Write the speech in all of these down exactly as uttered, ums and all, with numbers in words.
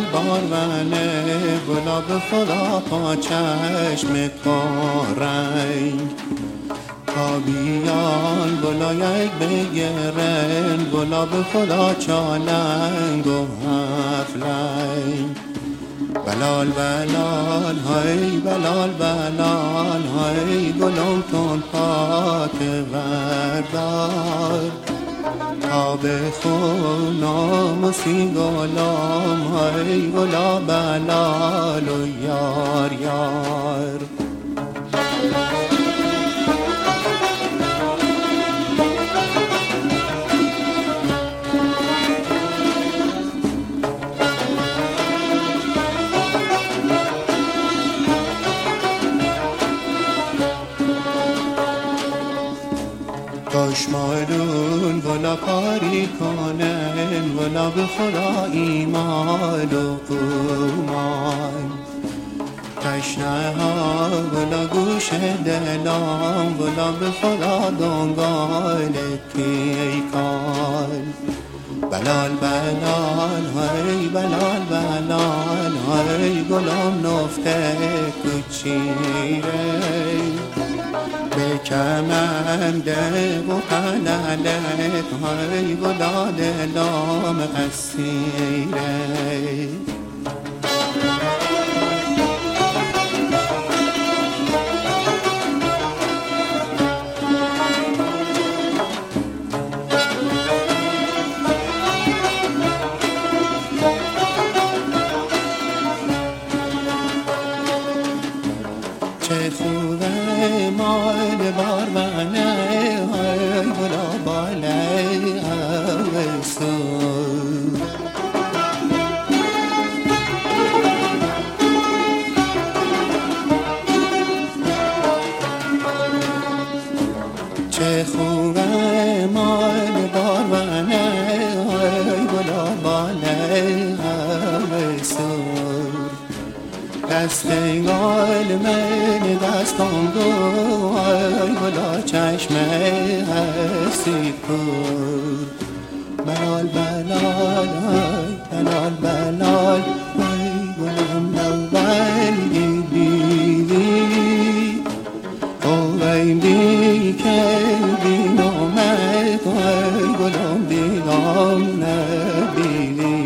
بارونه گلاب خدا پا چشم کارنگ تا بیان گلا یک بگیرن گلاب خدا چالنگ و هفلنگ بلال بلال های بلال بلال های گلم تون پاک وردار تا به خونم و سی گلم های گلا بلال و یار یار کشمارون گلا کاری کنن گلا به خدا ایمان و اومان تشنه ها گلا گوش دلام گلا به خدا دنگال پیکان بلال بلال های بلال بلال های گلام نفته کچیره به کمنده و قلالت های گلا دلام اسیره چه خوبه مال بارونه های گلا باله اوسو چه خوبه مال بارونه های گلا باله اوسو دست گل من دستم گو ای گلا چشمه هستی کور بلال بلال ای بلال بلال ای گلم نوبل دیدی او ای بی که بی نامت ای گلم دیدم نبیدی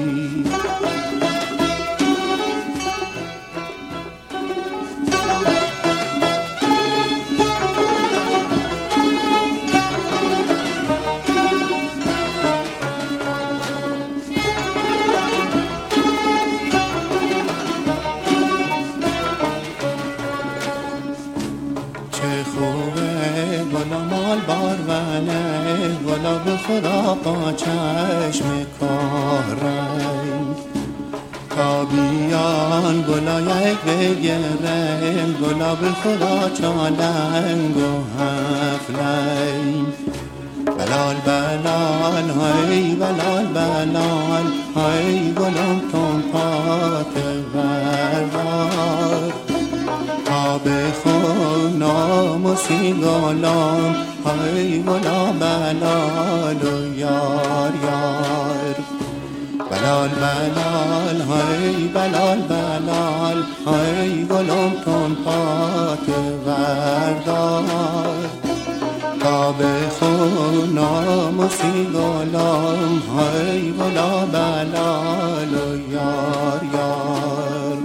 گلا مال بارونه گلا به خدا با چشم کارنگ تا بیان گلا یک بگیرن گلا به خدا چالنگ و هفلنگ بلال بلال های بلال بلال های گلم تون پاک وردار تا به خونم و سی گلم های گلا بلال و یار یار بلال بلال های بلال بلال های گلم تون پاک وردار تا به خونم و سی گلم های گلا بلال و یار یار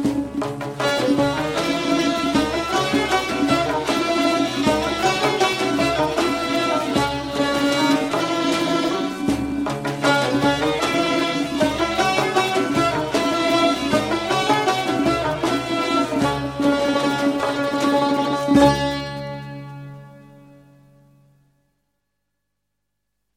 Thank you.